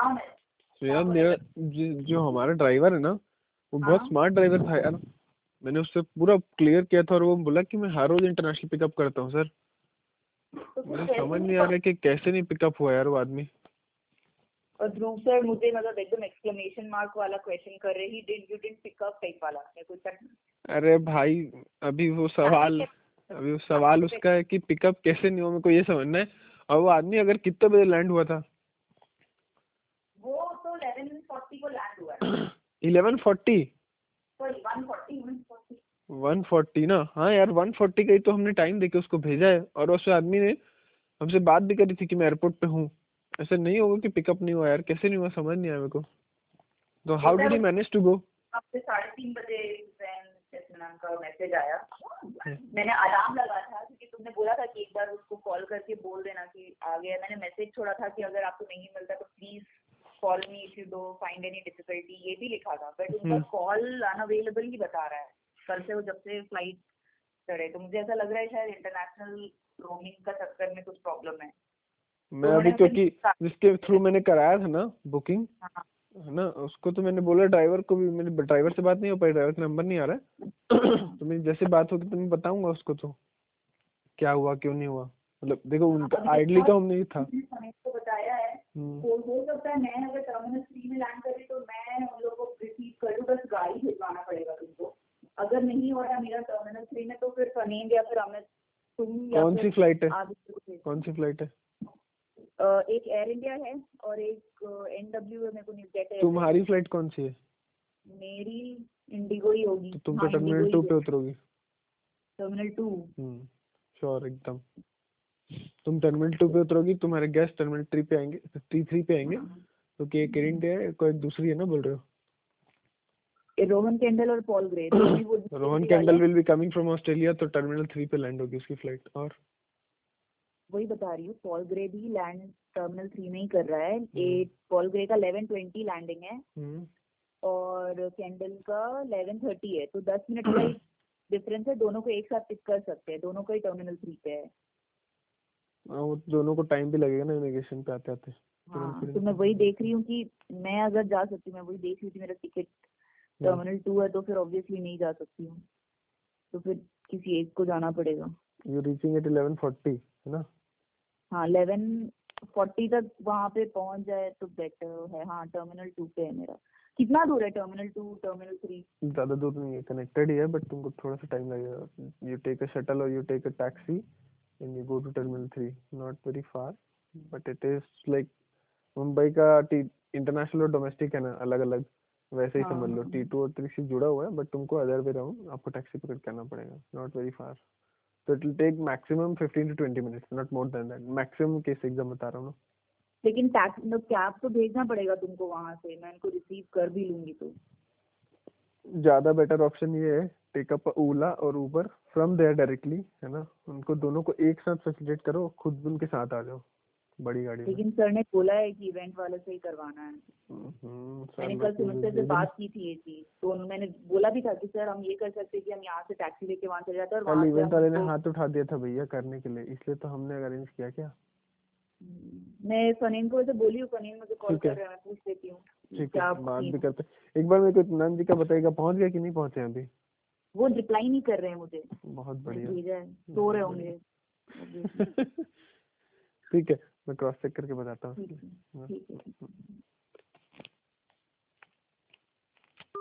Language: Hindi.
तो यार मेरा जो हमारा ड्राइवर है ना वो बहुत स्मार्ट ड्राइवर था यार। मैंने उससे पूरा क्लियर किया था और वो बोला कि मैं हर रोज इंटरनेशनल पिकअप करता हूँ सर। मुझे समझ नहीं आ रहा कि कैसे नहीं पिकअप हुआ यार वो आदमी। और ध्रुव सर मुझे मतलब एकदम एक्सक्लेमेशन मार्क वाला क्वेश्चन कर रहे ही you didn't pick up type वाला है कुछ। अरे भाई अभी वो सवाल उसका है कि पिकअप कैसे नहीं हुआ, मेरे को ये समझना है। और वो आदमी अगर कितने बजे लैंड हुआ था? वो तो 11:40 को लैंड हुआ है। 11:40? सॉरी 1:40 1:40 ना? हाँ यार 1:40 का ही तो हमने टाइम देके उसको भेजा है। और उस आदमी ने हमसे बात भी करी थी कि मैं एयरपोर्ट पे हूँ। ऐसा नहीं होगा कि पिकअप नहीं हुआ यार, कैसे नहीं हुआ समझ नहीं आया मेरे को। तो how did he manage to go? आपसे 3:30 बजे का मैसेज आया। मैंने अलार्म लगा था क्योंकि तुमने बोला था कि एक बार उसको कॉल करके बोल देना कि आ गया। मैंने मैसेज छोड़ा था कि अगर आपको नहीं मिलता तो please call me if you don't find any difficulty, ये भी लिखा था। बट उनका कॉल अनअवेलेबल ही बता रहा है कल से, वो जब से फ्लाइट चढ़े। तो मुझे ऐसा लग रहा है शायद इंटरनेशनल रोमिंग का चक्कर में कुछ प्रॉब्लम है। मैं अभी क्योंकि जिसके थ्रू मैंने कराया था ना बुकिंग है ना, उसको तो मैंने बोला ड्राइवर को भी, मेरे ड्राइवर से बात नहीं हो पाई, ड्राइवर का नंबर नहीं आ रहा है। तो मेरी जैसे बात होगी तो मैं बताऊंगा उसको तो क्या हुआ क्यों नहीं हुआ। मतलब देखो उनका आइडली का हम नहीं था। तो बताया है तो हो सकता है मैं अगर टर्मिनल 3 में लैंड करी तो मैं उन लोगों को रिसीव करूँ, बस गाड़ी भिजवाना पड़ेगा तुमको। अगर नहीं हो रहा मेरा टर्मिनल 3 में तो फिर फनींद या फिर अमित तुम या कौन सी फ्लाइट है? कौन सी फ्लाइट है? एक एयर इंडिया है और एक NW है। मेरे को नहीं कहते। तुम्हारी फ्लाइट कौन सी है? मेरी इंडिगो ही होगी। तो तुम तो टर्मिनल 2 पे उतरोगी। टर्मिनल 2? श्योर एकदम। तुम टर्मिनल 2 पे उतरोगी, तुम्हारे गेस्ट टर्मिनल 3 पे आएंगे, 3 पे आएंगे। तो कि एक एयर इंडिया है, कोई दूसरी है ना बोल रहे हो? रोहन केंडल और Paul Grey. Rohan Kendall will be coming from Australia, तो टर्मिनल 3 पे लैंड होगी उसकी फ्लाइट। और वही बता रही हूँ, पॉल ग्रे भी लैंड टर्मिनल 3 में ही कर रहा है। पॉल ग्रे का 11:20 लैंडिंग है और केंडल का 11:30 है। तो 10 मिनट का ही डिफरेंस है। दोनों को एक साथ पिक कर सकते हैं, दोनों का ही टर्मिनल 3 पे है। वो दोनों को टाइम भी लगेगा ना इमिग्रेशन पे आते आते। हाँ, तो मैं वही देख रही हूँ कि मैं अगर जा सकती हूँ, मैं वही देख रही थी। मेरा टिकट टर्मिनल 2 है तो फिर ऑब्वियसली नहीं जा सकती हूँ, तो फिर किसी एक को जाना पड़ेगा। यू रीचिंग एट 11:40 है ना? हाँ 11:40 तक वहाँ पे पहुँच जाए तो बेटर है। हाँ टर्मिनल 2 पे है मेरा। कितना दूर है टर्मिनल 2 टर्मिनल 3? ज्यादा दूर नहीं है, कनेक्टेड ही है, बट तुमको थोड़ा सा टाइम लगेगा। यू टेक अ शटल और you take a taxi and you go to terminal 3। Not very far but it is like Mumbai का इंटरनेशनल और डोमेस्टिक है ना अलग अलग, वैसे ही समझ लो। T2 और 3 से जुड़ा हुआ है, बट तुमको अदर वे राउंड आपको टैक्सी पकड़ करना पड़ेगा। नॉट वेरी फार, तो it will take maximum 15 to 20 minutes, not more than that. Maximum case एकदम बता रहा हूँ ना। लेकिन कैब तो भेजना पड़ेगा तुमको वहाँ से, मैं इनको रिसीव कर भी लूंगी। तो ज्यादा बेटर ऑप्शन ये है, टेक अप ओला और उबर फ्रॉम देयर डायरेक्टली, है ना। उनको दोनों को एक साथ फैसिलिटेट करो, खुद भी उनके साथ आ जाओ बड़ी गाड़ी में। लेकिन सर ने बोला है कि इवेंट वाले से ही करवाना है। मैंने कल सुमित से बात की थी ये चीज, तो मैंने बोला भी था कि सर हम ये कर सकते हैं कि हम यहाँ से टैक्सी लेके वहाँ चले जाते हैं और वहाँ से इवेंट वाले ने हाथ उठा दिया था भैया करने के लिए, इसलिए तो हमने अरेंज किया। क्या मैं फनीन को वैसे बोली हूँ, फनीन मुझे कॉल कर रहा है, मैं पूछ लेती हूँ। ठीक है, बात भी करते। एक बार मेरे को इत्मीनान जी का बताइएगा, पहुंच गया कि नहीं पहुंचे अभी? वो रिप्लाई नहीं कर रहे हैं मुझे। बहुत बढ़िया, भेजा है, सो रहे होंगे। ठीक है, मैं क्रॉस चेक करके बताता हूँ। ठीक है।